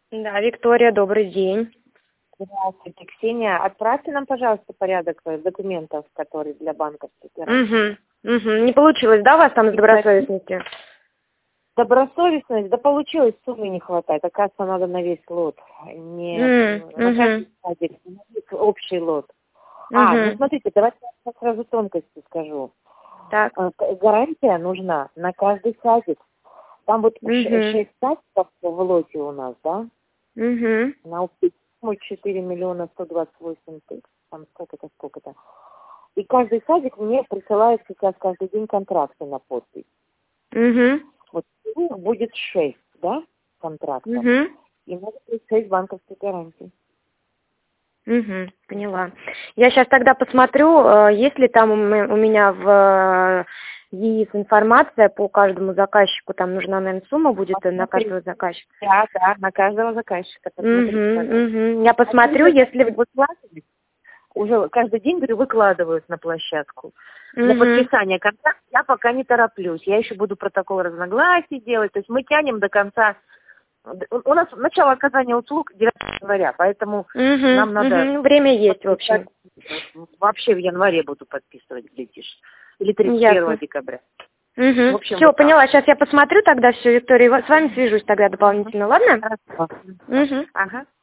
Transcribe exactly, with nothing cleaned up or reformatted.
Да, Виктория, добрый день. Здравствуйте, Ксения. Отправьте нам, пожалуйста, порядок документов, которые для банковских Угу. гарантий. Угу. Не получилось, да, у вас там с добросовестностью? Добросовестность, да получилось, суммы не хватает. Оказывается, надо на весь лот. Не Mm, на каждый угу. садик, на весь общий лот. А, ну Угу. смотрите, давайте я сразу тонкости скажу. Так. Э, Гарантия нужна на каждый садик. Там вот Угу. шесть садиков в лоте у нас, да? Угу. На четыре миллиона сто двадцать восемь тысяч. Там сколько-то, сколько-то. И каждый садик мне присылает сейчас каждый день контракты на подпись. Угу. Вот всего будет шесть, да, контрактов. Угу. И может быть шесть банковских гарантий. Угу. Поняла. Я сейчас тогда посмотрю, э, есть ли там у ме- у меня в ЕИС информация по каждому заказчику. Там нужна, наверное, сумма будет на Посмотрите. каждого заказчика. Да, да, на каждого заказчика. Посмотрите, Угу. пожалуйста. Угу. Я посмотрю, Они если... выкладывают, уже каждый день, говорю, выкладывают на площадку. Для Угу. подписания контракта я пока не тороплюсь. Я еще буду протокол разногласий делать. То есть мы тянем до конца. У нас начало оказания услуг девятого января, поэтому Угу. нам надо... Угу. Время есть, в общем. Вообще в январе буду подписывать, глядишь. Или тридцать первого Ясно. декабря. Угу. В общем, Все, вот так. поняла. Сейчас я посмотрю тогда все, Виктория. и С вами свяжусь тогда дополнительно, ладно? Хорошо. Угу. Ага.